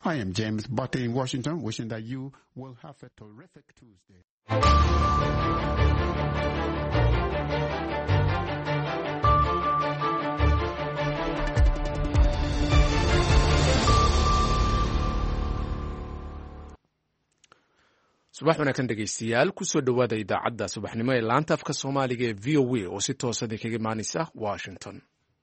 I am James Butte in Washington, wishing that you will have a terrific Tuesday. subax wanaagsan dhegaystayaal kusoo dhowaada idaacadda subaxnimo ee laanta afka soomaaliga ee v o a oo si toosada kaga imaanaysa washington.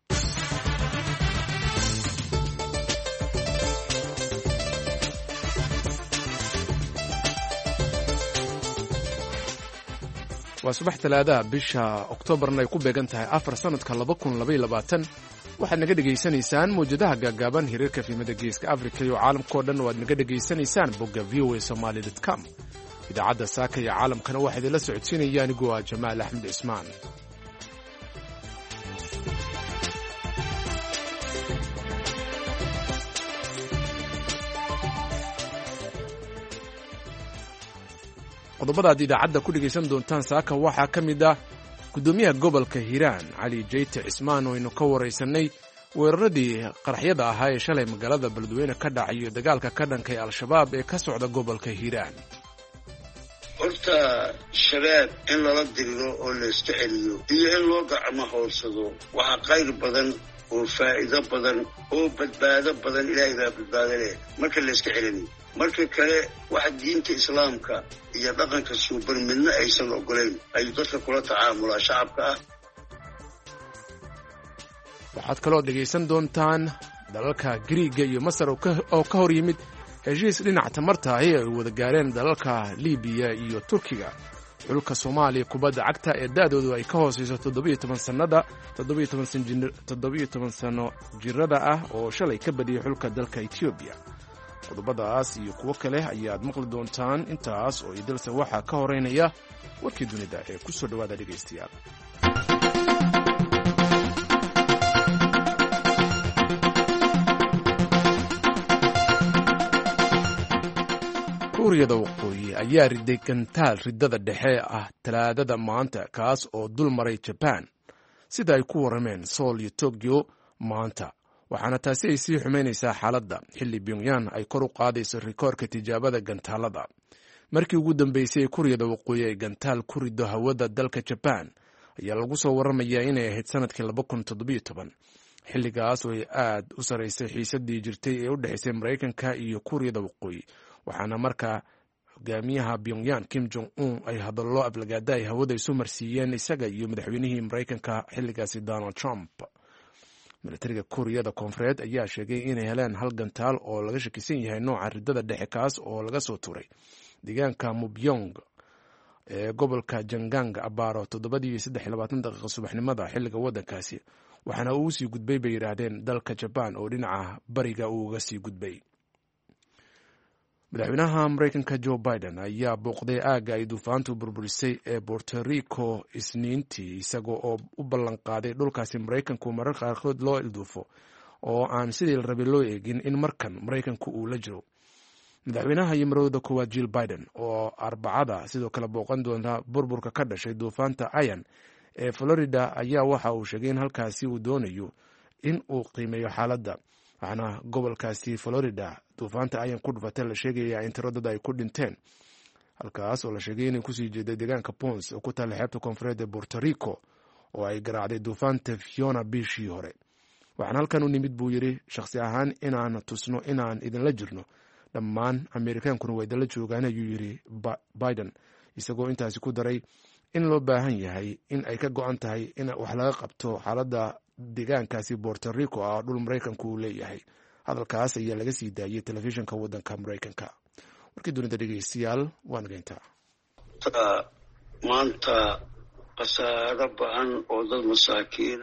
waa subax talaadaha bisha oktoobarna ay ku beegan tahay 4 sanadka 2022. waxaad naga dhegaysanaysaan mawjadaha gaagaaban hirarka fiimada geeska afrika iyo caalamkao dhan oo aad naga dhegaysanaysaan bogga voasomali.com. idaacadda saaka iyo caalamkana waxaa idinla socodsiinaya anigoo ah jamaal axmed cismaan. qodobada aad idaacadda ku dhegaysan doontaan saaka waxaa ka mid ah gudoomiyaha gobolka hiiraan cali jeyte cismaan oo aynu ka waraysanay weeraradii qaraxyada ahaa ee shalay magaalada beledweyne ka dhacayo dagaalka ka dhankay al-shabaab ee ka socda gobolka hiiraan. horta shabaab in lala diriro oo la iska celiyo iyo in loo gacmo howlsado waxaa qayr badan oo faa'iido badan oo badbaado badan ilaahay baa badbaado leh marka la iska celinayo. marka kale waxa diinta islaamka iyo dhaqanka suuban midna aysan ogolayn ayuu dadka kula tacaamulaa shacabka ah. waxaad kaloo dhegaysan doontaan dalalka Giriiga iyo Masar oo ka hor yimid heshiis dhinaca tamarta ay wada gaareen dalalka Liibiya iyo Turkiga. xulka Soomaaliya kubadda cagta ee daadoodu ay ka hooseyso 17 sano jirada ah oo shalay ka badiyay xulka dalka Ethiopia. qodobadaas iyo kuwo kale ayaad maqli doontaan intaas oo idilse waxaa ka horeynaya warkii dunida ee ku soo dhawaada dhegaystayaal. kuuriyada waqooyi ayaa riday gantaal ridada dhexe ah talaadada maanta kaas oo dul maray Japan sida ay ku warameen Seoul iyo Tokyo maanta, waxaana taasi ay sii xumaynaysaa xaaladda xilli Pyongyang ay kor u qaadayso rikoorka tijaabada gantaalada. markii ugu dambeysay kuuriyada waqooyi ay gantaal ku rido hawada dalka Japan ayaa lagu soo waramayaa inay ahayd sanadkii 2017 xilligaas oo ay aad u saraysay xiisadii jirtay ee u dhexaysay Mareykanka iyo kuuriyada waqooyi, waxaana markaa hogaamiyaha Pyongyang Kim Jong-un ay hadallo aflagaada ay hawada isu marsiiyeen isaga iyo madaxweynihii Mareykanka xilligaasi Donald Trump. militariga kuuriyada koonfureed ayaa sheegay inay heleen hal gantaal oo laga shakisan yahay nooca ridada dhexe kaas oo laga soo turay deegaanka Mubyong ee gobolka Jangang abaaro 7:23 subaxnimada xilliga waddankaasi, waxaana uu sii gudbay bay yiraahdeen dalka Japan oo dhinaca bariga uu uga sii gudbay. madaxweynaha Mareykanka Joe Biden ayaa booqday aagga ay duufaantu burburisay ee Puerto Rico Isniintii isagoo oo u ballan qaaday dhulkaasi Mareykanku marar qaarkood loo ilduufo oo aan sidii la rabay loo eegin in markan Mareykanku uu la jiro. madaxweynaha iyo marwada koowaad Jill Biden oo Arbacada sidoo kale booqan doonta burburka ka dhashay duufaanta Ian ee Florida ayaa waxa uu sheegay in halkaasi uu doonayo in uu qiimeeyo xaaladda, waxaana gobolkaasi Florida duufaanta Ian ku dhufatay la sheegaya in tiro dad ay ku dhinteen, halkaas oo la sheegay inay kusii jeeday deegaanka Ponce oo ku taalla xeebta koonfureed ee Puerto Rico oo ay garaacday duufaanta Fiona bishii hore. waxaan halkan u nimid buu yidhi shakhsi ahaan inaan tusno inaan idinla jirno, dhammaan Ameerikaankuna waa idinla joogaan ayuu yidhi Biden, isagoo intaasi ku daray in loo baahan yahay in ay ka go'an tahay in wax laga qabto xaaladda deegaankaasi Puerto Rico ah dhul Mareykanku uu leeyahay. hadalkaas ayaa laga sii daayay telefishinka waddanka Mareykanka. warkii dunida dhegaystayaal waa nageyntaa. maanta khasaaro ba'an oo dad masaakiina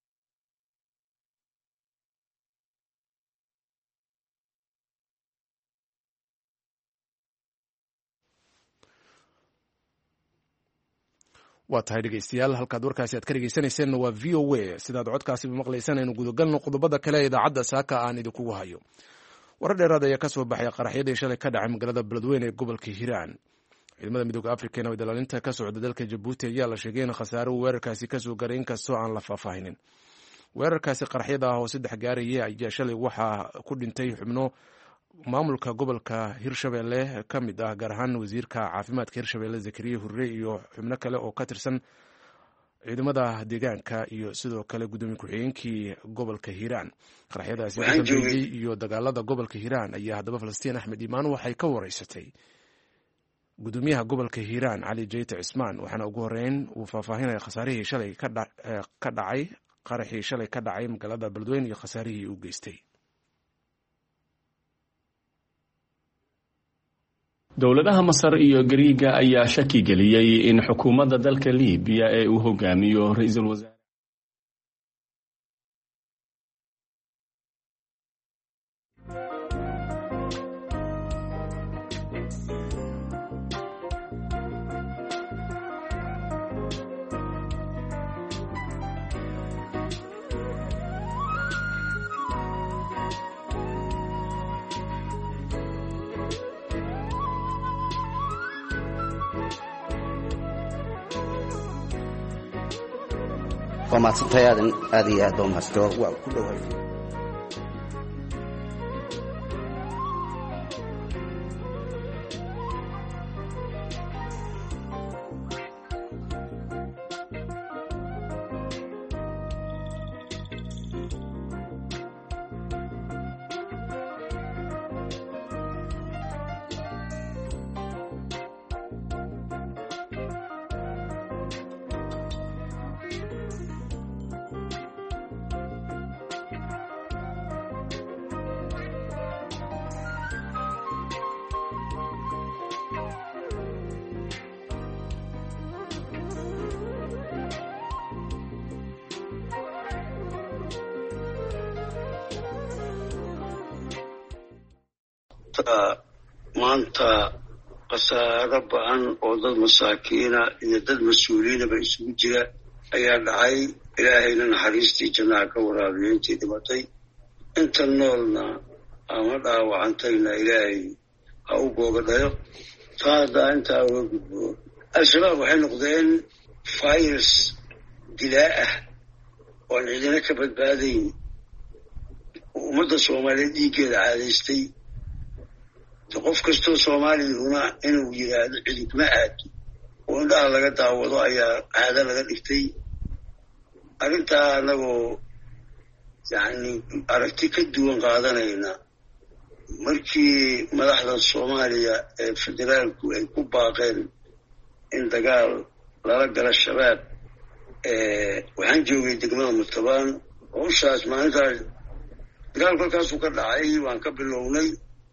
waa tahay dhegaystayaal, halkaad warkaasi aad ka dhegaysanayseena waa v o a. sidaad codkaasiba maqlaysaan aynu gudagalno qodobada kale ee idaacadda saaka aan idinkugu hayo. warar dheeraad ayaa ka soo baxay qaraxyadii shalay ka dhacay magaalada beledweyne ee gobolka hiiraan. ciidamada midooda afrika ee nabadilaalinta ka socda dalka Jabuuti ayaa la sheegay in khasaare uu weerarkaasi ka soo garay inkastoo aan la faahfaahinin. weerarkaasi qaraxyada ah oo 3 gaaraya ayaa shalay waxaa ku dhintay xubno maamulka gobolka Hirshabelle ka mid ah gaar ahaan wasiirka caafimaadka Hirshabelle Zakariya Hurre iyo xubno kale oo ka tirsan ciidamada deegaanka iyo sidoo kale gudoomiye ku-xigeenkii gobolka Hiiraan. Qaraxyadaasi ka dambeeyay iyo dagaalada gobolka Hiiraan ayaa haddaba Falastiin Axmed Imaan waxay ka wareysatay gudoomiyaha gobolka Hiiraan Cali Jeyte Cismaan, waxaana ugu horeyn uu faahfaahinaya khasaarihii shalay ka dhacay qaraxii shalay ka dhacay magaalada Beledweyne iyo khasaarihii uu geystay. dowladaha Masar iyo Gariiga ayaa shaki geliyay in xukuumadda dalka Liibiya ee uu hogaamiyo ra'iisul wasaare وما تطيادن هذه دوم هستور وكله maanta khasaaro ba'an oo dad masaakiina iyo dad mas-uuliyiina ba isugu jira ayaa dhacay. ilaahayna naxariistii jannaha ka waraabiyo intii dhimatay, inta noolna ama dhaawacantayna ilaahay ha u boogadhayo. taa haddaa intaa uga gudbo, al-shabaab waxay noqdeen virus dilaa ah oon cidina ka badbaadayn, ummadda Soomaaliyeed dhiiggeeda caadaystay. qof kastoo Soomaaliyuna inuu yiraahdo cidima aado oo indhaha laga daawado ayaa caado laga dhigtay. arrintaa anagoo aragti ka duwan qaadanayna, markii madaxda Soomaaliya ee federaalku ay ku baaqeen in dagaal lala gala shabaab, waxaan joogay degmada Murtabaan. howshaas maalintaas dagaal kolkaasuu ka dhacay, waan ka bilownay.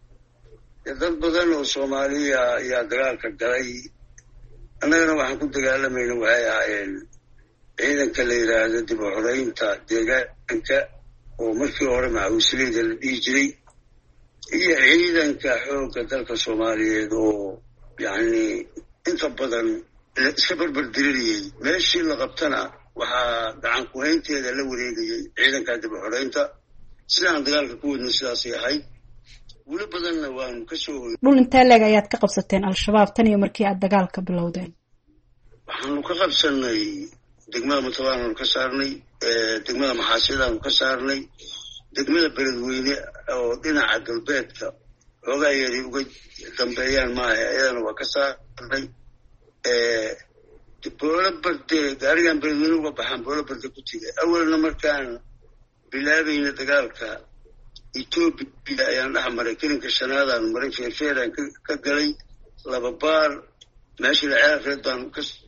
dad badan oo Soomaaliya ayaa dagaalka galay. annagana waxaan ku dagaalamayna waxay ahaayeen ciidanka la yidhaahdo dib u xoreynta deegaanka oo markii hore macawisleyda la dhihi jiray, iyo ciidanka xoogga dalka Soomaaliyeed oo inta badan iska barbar diririyey. meeshii la qabtana waxaa gacan ku-haynteeda la wareegayay ciidanka dib u xoreynta. sidaan dagaalka ku wadno sidaasay ahayd. weli badanna waanu ka soo hoy. dhul intee leeg ayaad ka qabsateen al-shabaab tan iyo markii aad dagaalka bilowdeen? waxaanu ka qabsanay degmada Murtabaan aanu ka saarnay, degmada Maxaasidaanu ka saarnay, degmada Beledweyne oo dhinaca galbeedka xoogaa yari uga dambeeyaan maaha, ayadana waa ka saarnay. boolo barde gaarigan Beledweyne uga baxaan boolo barde ku tegay. awalna markaan bilaabayna dagaalka Ethiopia ayaan dhex maray, kelinka shanaadaan maray, feerfeeraan ka galay, laba baar meeshii laceelreed baan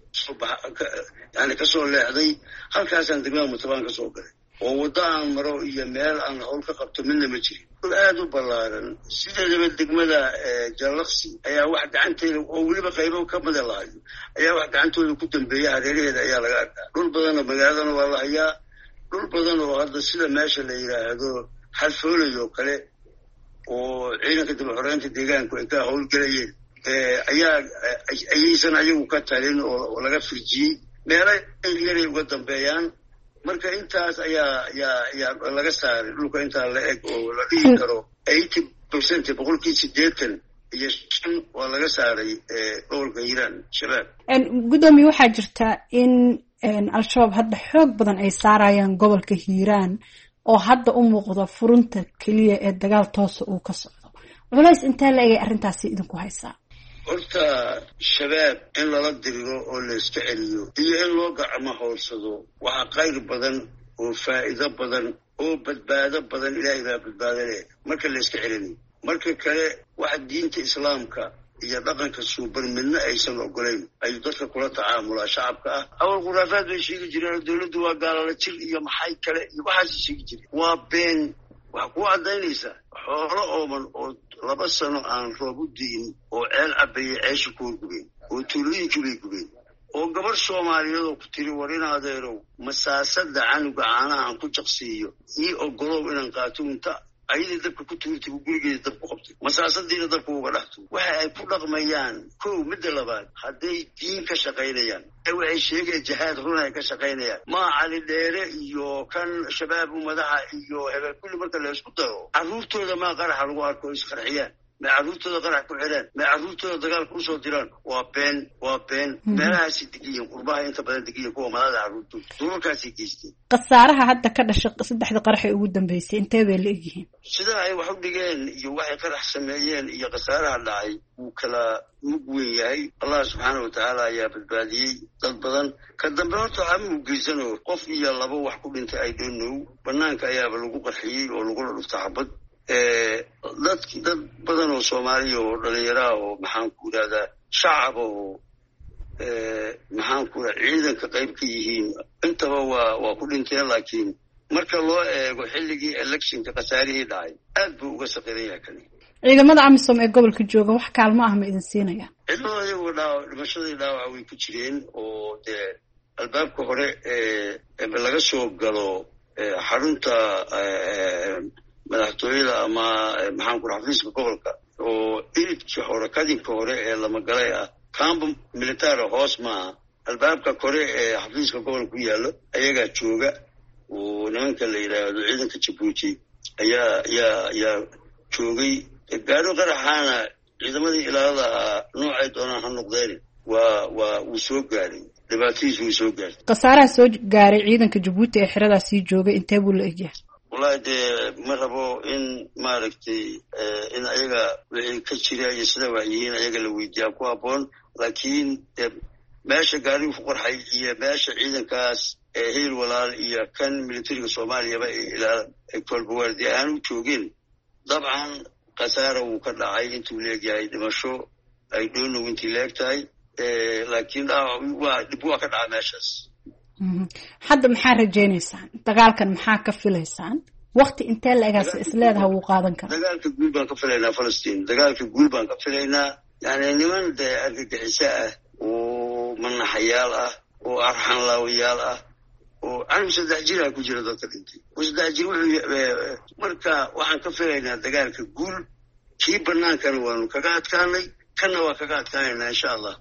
kasoo leexday. halkaasaan degmada Murtabaan ka soo galay, oo waddo aan maro iyo meel aan hawl ka qabto midna ma jirin. dhul aad u ballaaran. sideedaba degmada Jallaqsi ayaa wax gacanteeda oo weliba qaybo ka mida lahayo ayaa wax gacantooda ku dambeeya, hareeraheeda ayaa laga arkaa. dhul badanoo magaaladana waa la hayaa. dhul badan oo hadda sida meesha la yidhaahdo xalfoolay oo kale oo ciidanka dib u xoreynta deegaanku ay ka howlgelayeen ayaysan ayagu ka talin oo laga firjiyey. meelo yaray uga dambeeyaan. marka intaas ayaa laga saaray dhulka intaa la eg oo la dhihi karo 80% boqolkii 85 waa laga saaray gobolka Hiiraan shabaab. gudoomiye waxaa jirta in al-shabaab hadda xoog badan ay saarayaan gobolka Hiiraan oo hadda u muuqda furunta keliya ee dagaal toosa uu ka socdo. culays intee la egay arrintaasi idinku haysaa? horta shabaab in lala diriro oo la iska celiyo iyo in loo gacmo howlsado waxa qayr badan oo faa'iido badan oo badbaado badan ilaahay baa badbaado leh marka la iska celinayo. marka kale waxa diinta islaamka iyo dhaqanka suuban midna aysan ogolayn ayuu dadka kula tacaamulaa shacabka ah. awal khuraafaad bay sheegi jireen dawladdu waa gaalala jir iyo maxay kale iyo waxaas sheegi jireen. waa been. waxa ku cadaynaysa xoolo ooman oo 2 sano aan roob u diin oo ceel cabayay ceeshi ku gubeen oo tuulooyinkii bay gubeen oo gabar Soomaaliyeed oo ku tiri warin adeerow masaasada canuga caanaha aan ku jaqsiiyo ii ogolow inaan qaato inta ayada dabka ku tuurtay gurigeeda dabku qabtay masaasadiina dabku uga dhaxto. waxa ay ku dhaqmayaan kow midda labaad hadday diin ka shaqaynayaan waxay sheegeen jihaad run ay ka shaqaynayaan ma cali dheere iyo kan shabaab madaxa iyo hebel kulli marka la isku daro carruurtooda ma qaraxa lagu arko isqarxiyaan ma carruurtooda qarax ku xireen ma carruurtooda dagaal ku soo diraan. waa been meelahaasi degiyan qurbaha inta badan degiyan kuwa malada carruurtooda duurkaasi geysteen. khasaaraha hadda ka dhashay 3 qarax ee ugu dambeysay intee bay la egyihiin? sida ay wax u dhigeen iyo waxay qarax sameeyeen iyo khasaaraha dhacay uu kala mug weyn yahay. allah subxaanahu watacaala ayaa badbaadiyey dad badan. ka dambe horta waxaa u geysano qof iyo 2 wax ku dhintay ay doonow banaanka ayaaba lagu qarxiyey oo lagu dhufta xabad. dad badan oo Soomaaliya oo dhalinyaro oo maxaan ku yiraahdaa shacab oo maxaan ku ciidanka qayb ka yihiin intaba waa ku dhinteen. laakiin marka loo eego xilligii electionka khasaarihii dhacay aad buu uga saqiran yahay kani. ciidamada amisom ee gobolka jooga wax kaalmo ah ma idin siinayaan? ciidamada iyagu dhimashadii dhaawaca way ku jireen oo dee albaabka hore laga soo galo xarunta madaxtooyada ama maxaan ku xafiiska gobolka oo iridkii hore kadinka hore ee lama galay ah camp military hoos maaha albaabka kore ee xafiiska gobolka ku yaallo ayagaa jooga oo nimanka la yidhaahdo ciidanka Jabuuti ayaa joogay. gaaro qaraxaana ciidamadii ilaalada noocay doonaan ha noqdeen wuu soo gaaray dhibaatadiisu way soo gaartay. khasaaraha soo gaaray ciidanka Jabuuti ee xiradaasii joogay intee buu la egyahay? wallahi dee ma rabo in maaragtay in ayaga wixii ka jira iyo sida wax yihiin ayaga la weydiiyaa ku habboon. laakiin meesha gaarigu ku qarxay iyo meesha ciidankaas heel walaal iyo kan militariga Soomaaliyaba ay kolbawaardi ahaan u joogeen dabcan khasaara wuu ka dhacay intuu leegyahay dhimasho ay doonow intii leegtahay. laakiin dhib waa ka dhaca meeshaas. hadda maxaa rajaynaysaan? dagaalkan maxaa ka filaysaan? waqti intee la egaas isleedahay wuu qaadan karaa? dagaalka guul baan ka filaynaa Falastiin. dagaalka guul baan ka filaynaa. yani niman dee argagixiso ah oo manaxayaal ah oo arxan laawayaal ah oo canug 3 jir ku jira dadka dhintay. 3 jir marka waxaan ka filaynaa dagaalka guul. kii banaankana waanu kaga adkaanay kana waa kaga adkaanaynaa insha allah.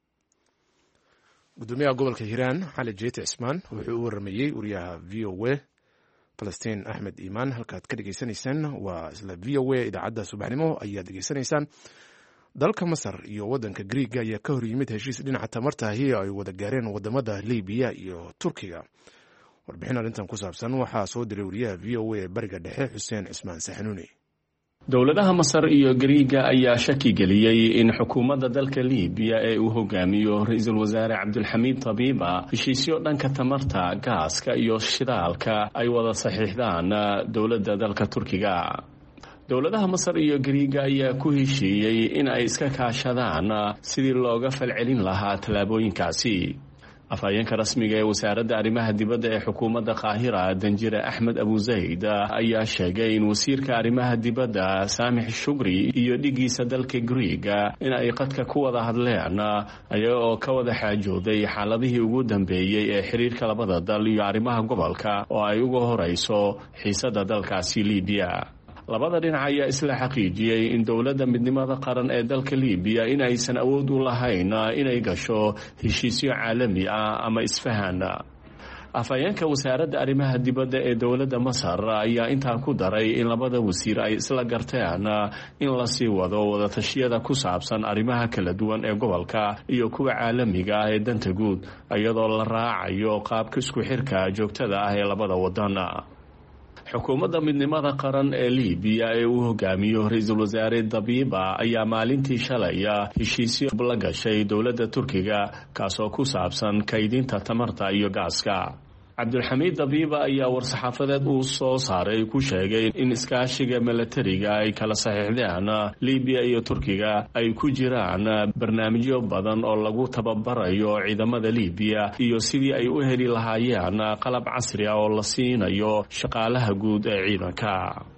gudoomiyaha gobolka Hiiraan Cali Jeete Cismaan wuxuu u waramayay wariyaha VOA Falastiin Axmed Iimaan. halkaad ka dhageysanaysaan waa isla VOA idaacadda subaxnimo ayaad dhageysanaysaan. dalka Masar iyo wadanka Greek ayaa ka hor yimid heshiis dhinaca tamarta ay wada gaareen wadamada Liibiya iyo Turkiga. warbixin arrintan ku saabsan waxaa soo diray wariyaha VOA bariga dhexe Xuseen Cismaan Saxanuuni. dowladaha Masar iyo Greega ayaa shaki geliyay in xukuumadda dalka Liibiya ee uu hogaamiyo ra'iisul wasaare Cabdulxamiid Tabiba heshiisyo dhanka tamarta gaaska iyo shidaalka ay wada saxiixdaan dowladda dalka Turkiga. dowladaha Masar iyo Greega ayaa ku heshiiyay in ay iska kaashadaan sidii looga falcelin lahaa tallaabooyinkaasi. afhayeenka rasmiga ee wasaaradda arrimaha dibadda ee xukuumadda Qaahira Danjire Axmed Abu Zayd ayaa sheegay in wasiirka arrimaha dibadda Saamix Shukri iyo dhigiisa dalka Greega in ay qadka ku wada hadleen ayaga oo ka wada xaajooday xaaladihii ugu dambeeyay ee xiriirka labada dal iyo arrimaha gobolka oo ay uga horeyso xiisadda dalkaasi Liibiya. labada dhinac ayaa isla xaqiijiyay in dowladda midnimada qaran ee dalka Liibiya in aysan awood u lahayn inay gasho heshiisyo caalami ah ama isfahan. afhayeenka wasaaradda arrimaha dibadda ee dowladda Masar ayaa intaa ku daray in labada wasiir ay isla garteen in la sii wado wada tashiyada ku saabsan arrimaha kala duwan ee gobolka iyo kuwa caalamiga ah ee danta guud iyadoo la raacayo qaabka isku xirka joogtada ah ee labada wadan. xukuumadda midnimada qaran ee liibiya ee uu hogaamiyo ra-iisul wasaare dabiiba ayaa maalintii shalay heshiisyo la gashay dowladda turkiga kaasoo ku saabsan kaydinta tamarta iyo gaaska. cabdulxamiid dabiiba ayaa war-saxaafadeed uu soo saaray ku sheegay in iskaashiga milatariga ay kala saxiixdeen liibiya iyo turkiga ay ku jiraan barnaamijyo badan oo lagu tababarayo ciidamada liibiya iyo sidii ay u heli lahaayeen qalab casri ah oo la siinayo shaqaalaha guud ee ciidanka.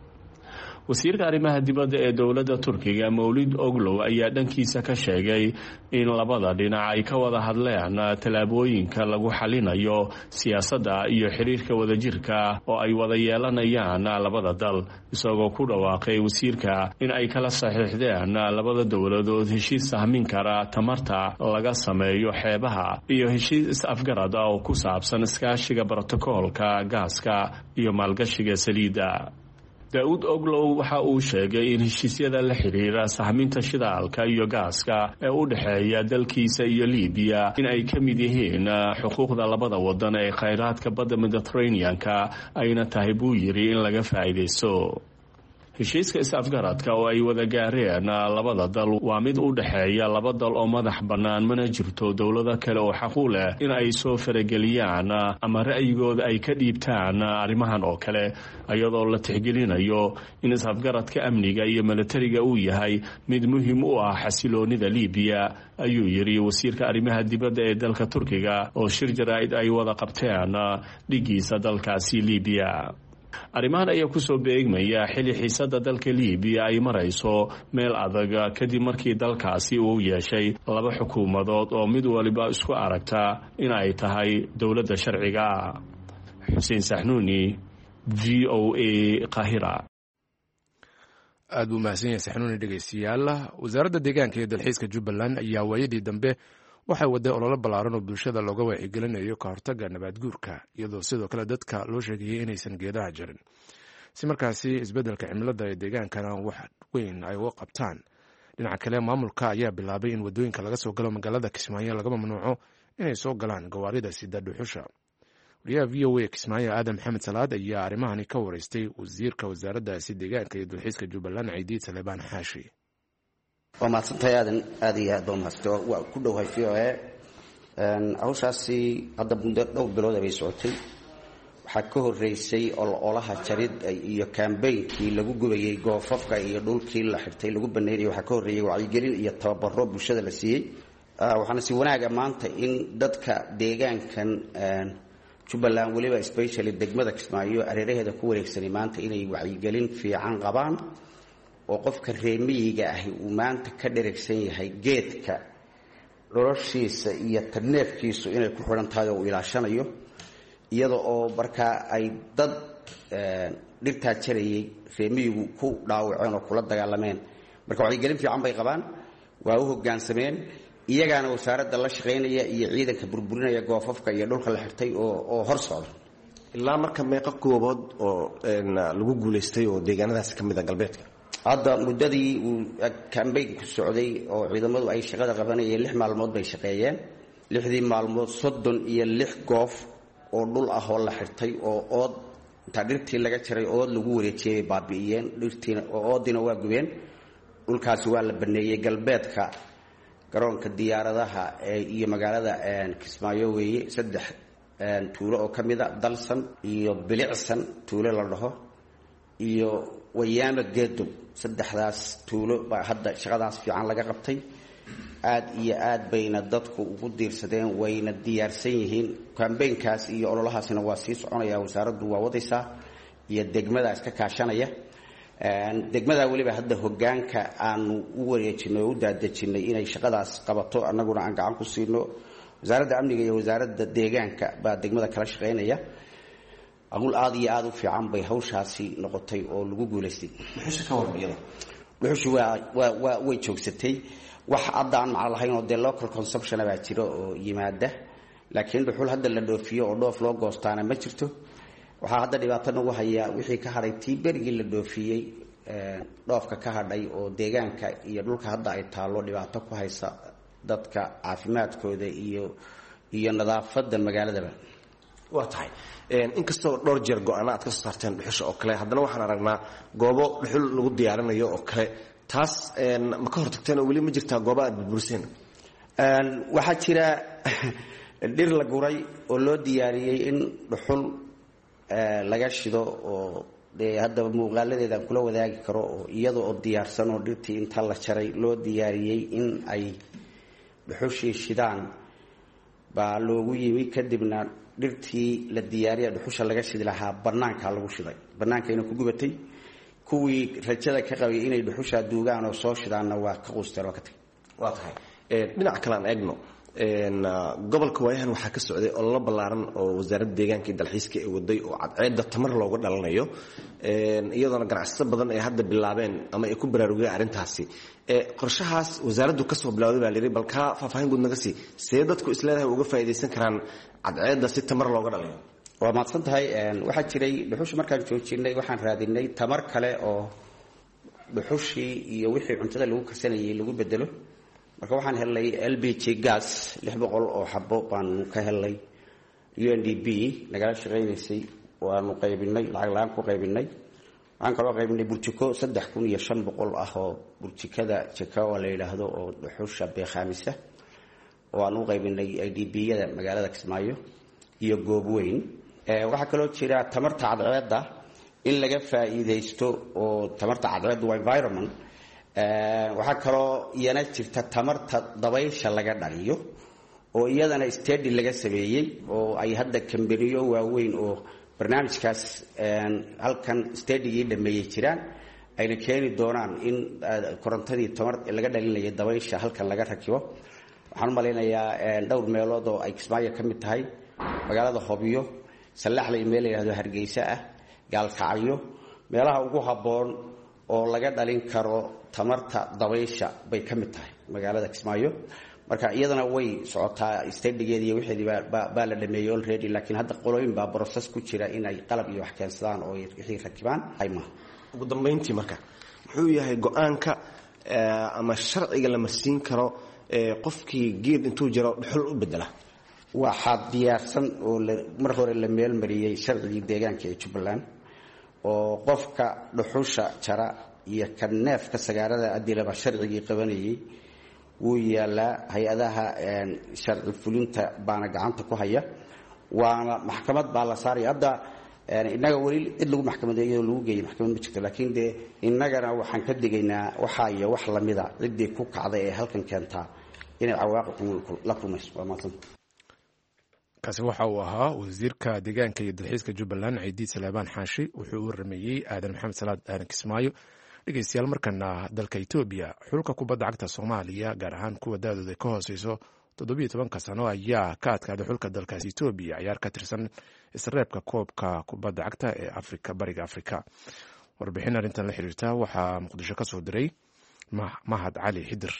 wasiirka arrimaha dibadda ee dowladda turkiga mawlid oglow ayaa dhankiisa ka sheegay in labada dhinac ay ka wada hadleen tallaabooyinka lagu xalinayo siyaasadda iyo xiriirka wadajirka oo ay wada yeelanayaan labada dal, isagoo ku dhawaaqay wasiirka in ay kala saxiixdeen labada dowladood heshiis sahmin kara tamarta laga sameeyo xeebaha iyo heshiis is-afgarad ah oo ku saabsan iskaashiga brotokoolka gaaska iyo maalgashiga saliidda. daa'uud oglow waxa uu sheegay in heshiisyada la xiriira sahminta shidaalka iyo gaaska ee u dhexeeya dalkiisa iyo liibiya in ay ka mid yihiin xuquuqda labada wadan ee khayraadka badda mediterranean-ka ayna tahay buu yidhi in laga faa'iidaysto. heshiiska is-afgaradka oo ay wada gaareen labada dal waa mid u dhexeeya laba dal oo madax bannaan, mana jirto dowlado kale oo xaq u leh in ay soo farageliyaan ama ra'yigooda ay ka dhiibtaan arrimahan oo kale, iyadoo la tixgelinayo in is-afgaradka amniga iyo milatariga uu yahay mid muhiim u ah xasiloonida liibiya, ayuu yidhi wasiirka arrimaha dibadda ee dalka turkiga oo shir jaraa'id ay wada qabteen dhigiisa dalkaasi liibiya. arrimahan ayaa kusoo beegmaya xilli xiisadda dalka liibiya ay marayso meel adag kadib markii dalkaasi uu yeeshay laba xukuumadood oo mid waliba isku aragta in ay tahay dowladda sharciga. xuseen saxnuuni, v o a, Qaahira. aad buu mahadsan yahay saxnuuni. dhegeystayaal, wasaaradda deegaanka iyo dalxiiska jubbaland ayaa waayadii dambe waxay waday ololo ballaaran oo bulshada looga wacyigelinayo ka hortagga nabaad guurka, iyadoo sidoo kale dadka loo sheegayay inaysan geedaha jarin si markaasi isbeddelka cimilada ee deegaankana wax weyn ay uga qabtaan. dhinaca kale, maamulka ayaa bilaabay in wadooyinka laga soo galo magaalada kismaayo laga mamnuuco inay soo galaan gawaarida sida dhuxusha. wariyaha v o a kismaayo aadan maxamed salaad ayaa arrimahani ka wareystay wasiirka wasaaraddaasi deegaanka iyo dalxiiska jubbaland ciidiid salebaan xaashi. waa mahadsantahay aadan, aad iyo aad baa mahadsantahay. waa ku dhowahay v o a. hawshaasi hadda muddo dhowr bilood bay socotay. waxaa ka horeysay ololaha jarid iyo kambeynkii lagu gubayay goofafka iyo dhulkii la xirtay lagu baneynayay. waxaa ka horreeyay wacyigelin iyo tababaro bulshada la siiyey. waxaana si wanaaga maanta in dadka deegaankan jubbaland, weliba specially degmada kismaayo areeraheeda ku wareegsanay maanta inay wacyigelin fiican qabaan, oo qofka reemiyiga ahi uu maanta ka dheragsan yahay geedka noloshiisa iyo tarneefkiisu inay ku xidhan tahay oo uu ilaashanayo, iyada oo markaa ay dad dhirtaa jarayay reemiyigu ku dhaawaceen oo kula dagaalameen. marka wacyigelin fiican bay qabaan, waa u hoggaansameen. iyagaana wasaaradda la shaqaynaya iyo ciidanka burburinaya goofafka iyo dhulka la xirtay oo hor socda. ilaa marka meeqa goobood oo lagu guulaystay oo deegaanadaasi ka mid a galbeedka? hadda muddadii uu kambeynku socday oo ciidamadu ay shaqada qabanayeen 6 maalmood bay shaqeeyeen. 6dii maalmood 36 goof oo dhul ah oo la xirtay oo ood inta dhirtii laga jaray ood lagu wareejiyay baabi'iyeen. dhirtiina oo oodina waa gubeen. dhulkaasi waa la baneeyay galbeedka garoonka diyaaradaha iyo magaalada Kismaayo weeye. 3 tuulo oo kamida Dalsan iyo Bilicsan tuulo la dhaho iyo Wayaama Geedo. 3daas tuulo baa hadda shaqadaas fiican laga qabtay. aad iyo aad bayna dadku ugu diirsadeen, wayna diyaarsan yihiin. kambeynkaas iyo ololahaasina waa sii soconaya. wasaaraddu waa wadaysaa iyo degmada iska kaashanaya. degmada waliba hadda hoggaanka aanu u wareejinay oo u daadejinay inay shaqadaas qabato, annaguna aan gacan ku siino. wasaaradda amniga iyo wasaaradda deegaanka baa degmada kala shaqaynaya. aqul aad iyo aad u fiican bay hawshaasi noqotay oo lagu guulaystay. dhuxusha ka warmiyada dhuxushu way joogsatay. wax hadda aan macno lahayn oo dee local consumption baa jiro oo yimaada, laakiin dhuxul hadda la dhoofiyo oo dhoof loo goostaana ma jirto. waxaa hadda dhibaato nagu haya wixii ka hadhay tii berigii la dhoofiyey, dhoofka ka hadhay oo deegaanka iyo dhulka hadda ay taallo dhibaato ku haysa dadka caafimaadkooda iyo nadaafadda magaaladaba. waa tahay inkastoo dhowr jeer go'aana aad ka soo saarteen dhuxusha oo kale haddana waxaan aragnaa goobo dhuxul lagu diyaarinayo oo kale taas ma ka hortagteen oo weli ma jirtaa gooba aad burburiseen waxaa jira dhir la guray oo loo diyaariyey in dhuxul laga shido oo dee haddaba muuqaaladeedaan kula wadaagi karo oo iyada oo diyaarsan oo dhirtii inta la jaray loo diyaariyey in ay dhuxushii shidaan baa loogu yimi kadibna dhirtii la diyaariya dhuxusha laga shidi lahaa banaankaa lagu shiday bannaankayna ku gubatay kuwii rajada ka qabay inay dhuxusha duugaan oo soo shidaanna waa ka quusteen waa ka tagay waa tahay dhinac kale aan eegno gobolka waayahan waxaa ka socday ololo ballaaran oo wasaaradda deegaanka iyo dalxiiska ay waday oo cadceedda tamar looga dhalanayo iyadoona ganacsato badan ay hadda bilaabeen ama ay ku baraarugeen arrintaasi qorshahaas wasaaraddu ka soo bilowday baa layidhi bal kaa faahfaahin guud naga sii see dadku isleedahay uga faa'iidaysan karaan cadceedda si tamar looga dhalayo waa mahadsan tahay waxaa jiray dhuxusha markaan joojinay waxaan raadinay tamar kale oo dhuxushii iyo wixii cuntada lagu karsanayay lagu bedelo marka waxaan helnay LPG gas 600 oo xabo baan ka helnay UNDP nagala shaqeynaysay waanu qaybinay lacag laan ku qaybinay waxaan kaloo qaybinay burjiko 3500 ah oo burjikada jakawa la yiraahdo oo dhuxusha beekhamisa oo aanu qaybinay IDP-yada magaalada Kismaayo iyo goob weyn waxaa kaloo jira tamarta cadceedda in laga faa'iideysto oo tamarta cadceedda waa environment waxaa kaloo iyana jirta tamarta dabaysha laga dhaliyo oo iyadana study laga sameeyey oo ay hadda kambaniyo waaweyn oo barnaamijkaas halkan studygii dhameeyey jiraan ayna keeni doonaan in korontadii tamar laga dhalinayo dabaysha halkan laga rakibo waxaan u malaynayaa dhowr meelood oo ay Kismaayo ka mid tahay magaalada Hoobiyo Salaxley meel la yiraahdo Hargeysa ah Gaalkacyo meelaha ugu haboon oo laga dhalin karo tamarta dabaysha bay ka mid tahay magaalada Kismaayo marka iyadana way socotaa studygeeda iyo wixii baa la dhameeyay already laakiin hadda qolooyin baa process ku jira in ay qalab iyo wax keensadaan oo wixii rakibaan ayma ugu dambeyntii marka muxuu yahay go'aanka ama sharciga la marsiin karo qofkii geed intuu jiro dhuxul u bedela waxaa diyaarsan oo mar hore la meel mariyay sharciga deegaanka ee Jubbaland oo qofka dhuxusha jara iyo kan neefka sagaarada adilaba sharcigii qabanayay wuu yaalaa hay-adaha sharci fulinta baana gacanta ku haya waana maxkamad baa la saaray hadda inaga wali cid lagu maxkamadeeyo lagu geeyay maxkamad ma jirto laakiin de inagana waxaan ka digaynaa waxa iyo wax lamida cidii ku kacday ee halkan keenta inay cawaaqib la kulmayso waa maatan kaasi waxa uu ahaa wasiirka deegaanka iyo dalxiiska Jubbaland Ciidiid Salebaan Xaashi wuxuu u rameeyay Aadan Maxamed Salaad Aadan Kismaayo dhageystayaal markana dalka Itoobiya xulka kubadda cagta Soomaaliya gaar ahaan kuwa daadooda ka hooseyso 17 sano ayaa ka adkaaday xulka dalkaas Itoobiya ciyaar ka tirsan isreebka koobka kubadda cagta ee Afrika bariga Afrika warbixin arrintan la xiriirta waxaa Muqdisho ka soo diray Mahad Cali Xidir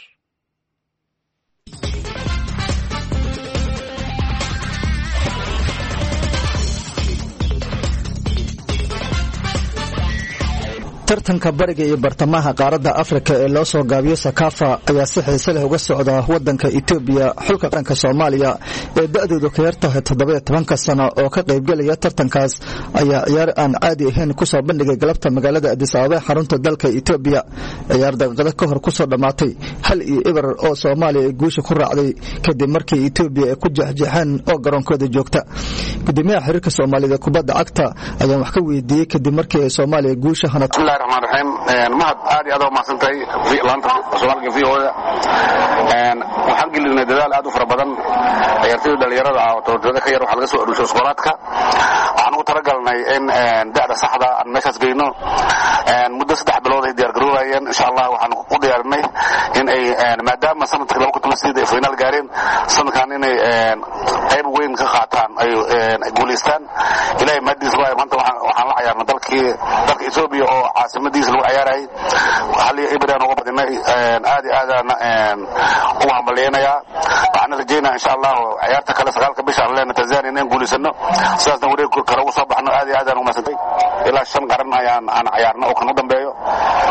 tartanka bariga iyo bartamaha qaaradda Afrika ee loo soo gaabiyo Sakafa ayaa si xiiso leh uga socda wadanka Itoobiya xulka qaranka Soomaaliya ee da'doodu ka yartahay 17 sano oo ka qayb galaya tartankaas ayaa ciyaar aan caadi ahayn ku soo bandhigay galabta magaalada Addis Ababa xarunta dalka Itoobiya ciyaar daqiiqado ka hor ku soo dhamaatay hal iyo eber oo Soomaaliya ay guusha ku raacday kadib markii Itoobiya ay ku jaxjaxeen oo garoonkooda joogta gudoomiyaha xiriirka Soomaalida kubadda cagta ayaa wax ka weydiiyay kadib markii ay Soomaaliya guusha hanatay الرحمن الرحيم mahad aad iyo aad oo maasantay laanta Soomaaliga VOda waxaan gelinay dadaal aad u fara badan ciyaartoyda dhalinyarada ah oo toobada ka yar waxa laga soo urushay iskoolaadka waxaan ugu talagalnay in da'da saxda aan meeshaas geeyno muddo 3 bilood ay diyaar garoobayeen insha Allah waxaan ku diyaarinay in ay maadaama sanadka 2018 ay final gaareen sanadkan inay qayb weyn ka qaataan ay guuleystaan ilaahay maadiis waa maanta waxaan la ciyaarnay dalka Itoobiya oo caasimadiisa lagu ciyaaray hal iyo ibraan uga badinay aad iyo aad ugu hambalyeynaya waxaan rajaynayaa insha Allah ciyaarta kale 9 bisha aan Tanzania inaan guuleysano sidaasna wareeg kale ugu soo baxno aad iyo aad aan u maasantay ilaa 5 qaran ayaan ciyaarno oo kan u dambeeyo dhammaan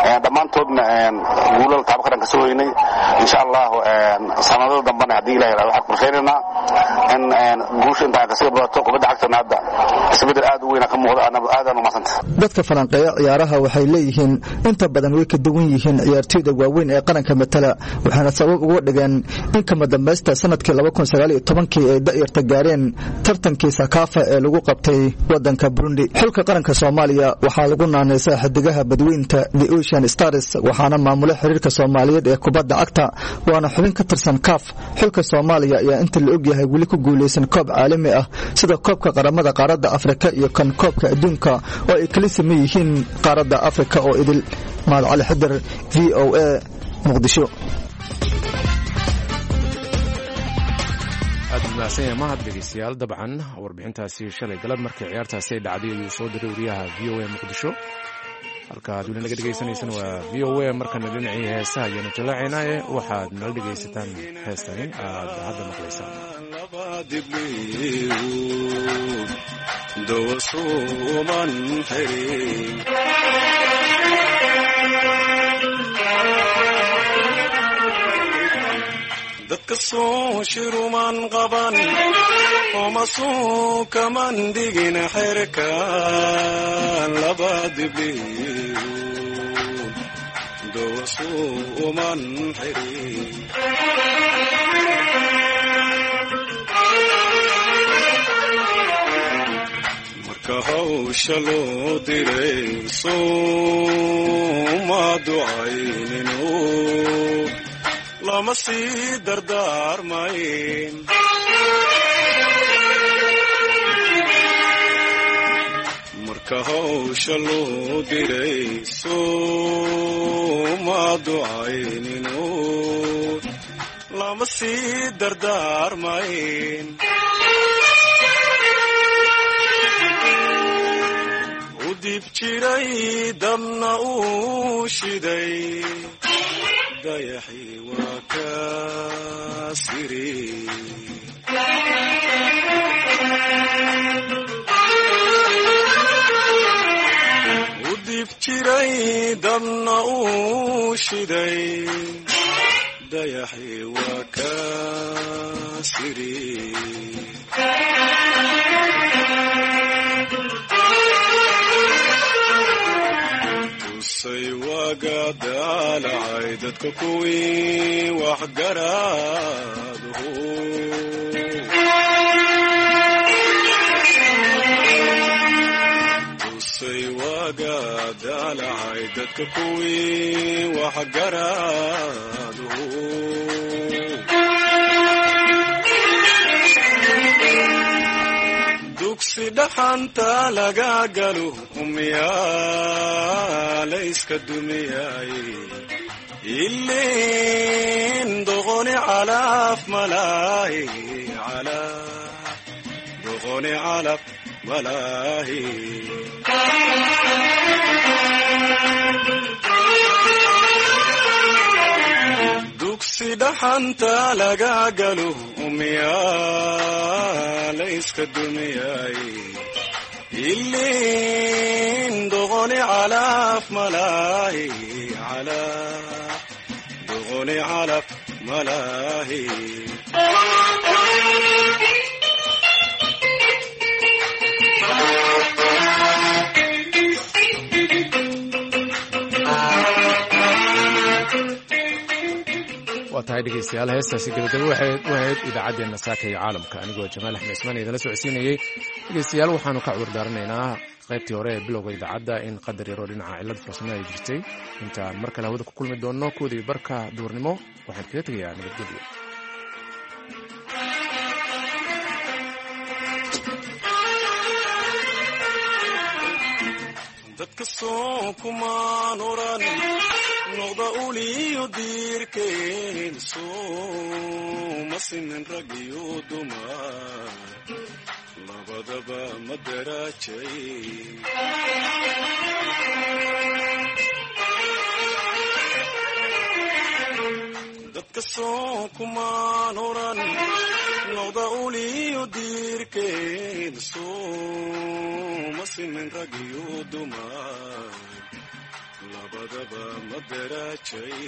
dhammaantoodna guulal taabo qaran ka soo weynay insha allah sanadada dambana haddii ilahay waxaan qorshaynaynaa in guusha intaa kasii badato kubadda cagtana hadda isbedel aad u weyna ka muuqda aadaan umadsanta dadka falanqeeya ciyaaraha waxay leeyihiin inta badan way ka duwan yihiin ciyaartooyda waaweyn ee qaranka matala waxaana sabab uga dhigeen in kama dambaysta sanadkii 2019 ay da'yarta gaareen tartankii Sakafa ee lagu qabtay wadanka Burundi xulka qaranka Soomaaliya waxaa lagu naanaysaa xidigaha badweynta The Ocean Stars waxaana maamula xiriirka Soomaaliyeed ee kubadda cagta waana xubin ka tirsan CAF xulka Soomaaliya ayaa inta la og yahay wali ku guuleysan koob caalami ah sida koobka qaramada qaaradda Afrika iyo kan koobka adduunka oo ay kala sameeyeen qaaradda Afrika oo idil maal cali xidar VOA muqdisho adnaasay mahad dhegeystayaal dabcan warbixintaasi shalay galab markii ciyaartaasi ay dhacday ayuu soo diray wariyaha VOA muqdisho halka aad naga dhegeysanaysan waa VOA markana dhinacii heesaha ayaynu jallaacaynaaye waxaad nala dhegeysataan heestani aad hadda maqlaysaan دوسومن حريم dadka soo shiruman qaban oma soo kaman digin xirkan laba dibliin دوسومن حريم hawsha loo diray sooma ducaynino lama sii dardaarmayn marka hawsha loo diray sooma ducaynino lama sii dardaarmayn dib jiray dabna uu shiday dayaxii waa ka siri u dib jiray dabna uu shiday dayaxii waa ka siri say waga daalacay dadka kuwii wax garaaduhu say waga daalacay dadka kuwii wax garaaduhu dugsi dhaxanta laga galo umyaa layska dumiyay ilin doqoni calaf malaahi doqoni calaf malaahi dugsi dhaxanta laga galo umyaa layska dumiyay ilin doqoni calaf malaahi doqoni calaf malaahi waa tahay dhegeystayaal heestaasi gabagabo waxay u ahayd idaacaddeenna saaka iyo caalamka anigoo jamaal axmed ismaan idinla socodsiinayey dhegeystayaal waxaanu ka cudur daaranaynaa qaybtii hore ee bilowga idaacadda in qadar yaroo dhinaca cillad farsamo ay jirtay intaan mar kale hawada ku kulmi doonno koodii barka duurnimo waxaan kaga tegayaa nabadgelyo dadka soo kumaan oran noqda uliyo diirkeen sooma simin rag iyo dumar labadaba ma daraajay dadka soo kumaan oran noqda uliyo diirkeen sooma simin rag iyo dumar badaba ma daraajay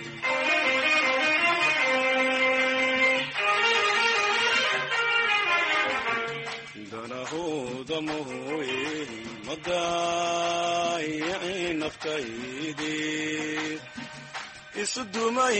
danahooda mooye ma daayicin naftaydii isu dumay